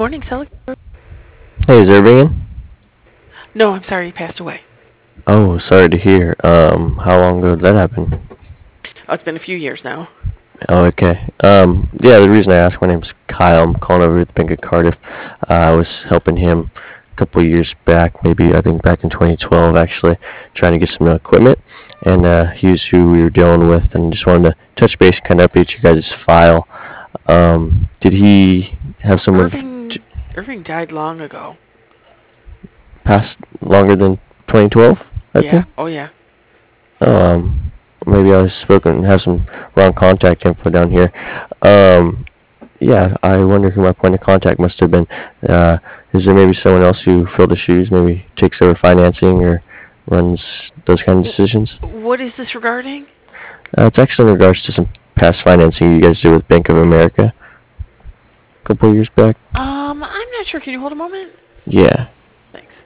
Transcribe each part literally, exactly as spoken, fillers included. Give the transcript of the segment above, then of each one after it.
morning, Sally. Hey, is Irving in? No, I'm sorry, he passed away. Oh, sorry to hear. Um, how long ago did that happen? Oh, it's been a few years now. Oh, okay. Um, yeah, the reason I asked, my name's Kyle. I'm calling over at the Bank of Cardiff. Uh, I was helping him a couple of years back, maybe I think back in twenty twelve, actually, trying to get some equipment. And uh, he was who we were dealing with, and just wanted to touch base, kind of update you guys' file. Um, did he have someone Irving, Irving died long ago. pass longer than twenty twelve? I Yeah. think. Oh, yeah. Um, maybe I was spoken have some wrong contact info down here. Um, yeah, I wonder who my point of contact must have been. Uh, is there maybe someone else who filled the shoes, maybe takes over financing or runs those kind of decisions? What is this regarding? Uh, it's actually in regards to some past financing you guys did with Bank of America a couple of years back. Um, I'm not sure. Can you hold a moment? Yeah. Thanks.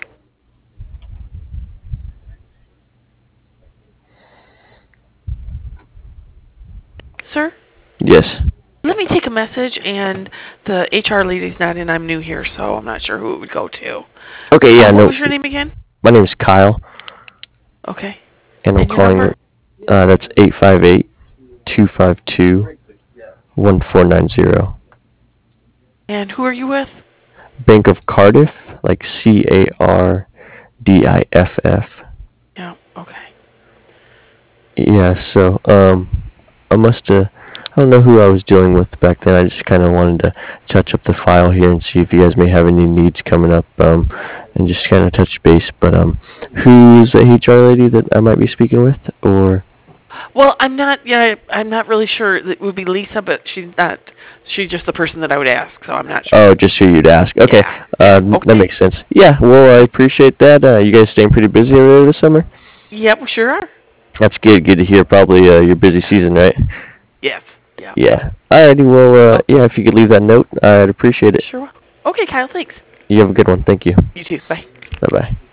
Sir, Yes. let me take a message, and the H R lady's not in. I'm new here, so I'm not sure who it would go to. Okay. Uh, Yeah. what No. was your name again? My name's Kyle, Okay. and I'm And your calling. number? Uh, that's eight five eight two five two one four nine zero. And who are you with? Bank of Cardiff, like C A R D I F F. Yeah, okay. Yeah, so um, I must have. I don't know who I was dealing with back then. I just kind of wanted to touch up the file here and see if you guys may have any needs coming up, um, and just kind of touch base. But um, who is the H R lady that I might be speaking with, or? Well, I'm not. Yeah, I'm not really sure. It would be Lisa, but she's not. She's just the person that I would ask, so I'm not sure. Oh, just who you'd ask. Okay, Yeah, uh, yeah. that Okay. makes sense. Yeah, well, I appreciate that. Uh, you guys staying pretty busy over there this summer? Yep, we sure are. That's good. Good to hear. Probably uh, your busy Yeah. season, right? Yes. Yeah. Yeah. Alrighty. Well, uh, Oh, yeah. If you could leave that note, I'd appreciate it. sure will. Okay, Kyle. Thanks. You have a good one. Thank you. You too. Bye. Bye bye.